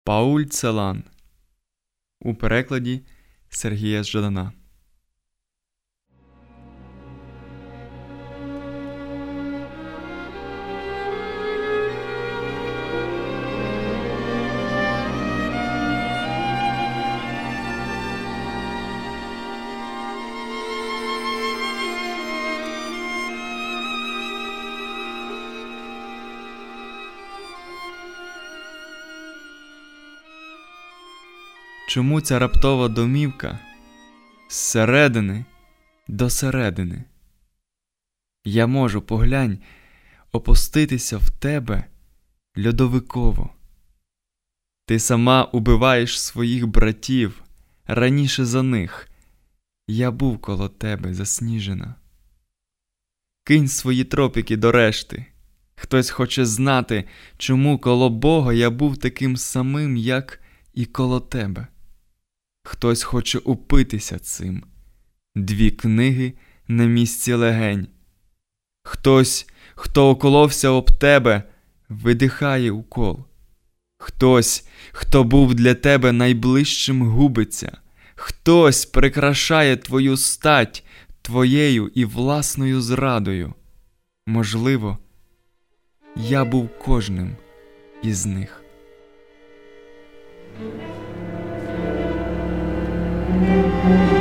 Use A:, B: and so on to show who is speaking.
A: Пауль Целан. У перекладі Сергія Жадана. Чому ця раптова домівка зсередини до середини? Я можу, поглянь, опуститися в тебе льодовиково. Ти сама убиваєш своїх братів раніше за них. Я був коло тебе, засніжена. Кинь свої тропіки до решти. Хтось хоче знати, чому коло Бога я був таким самим, як і коло тебе. Хтось хоче упитися цим. 2 книги на місці легень. Хтось, хто околовся об тебе, видихає укол. Хтось, хто був для тебе найближчим, губиться. Хтось прикрашає твою стать твоєю і власною зрадою. Можливо, я був кожним із них.
B: Thank you.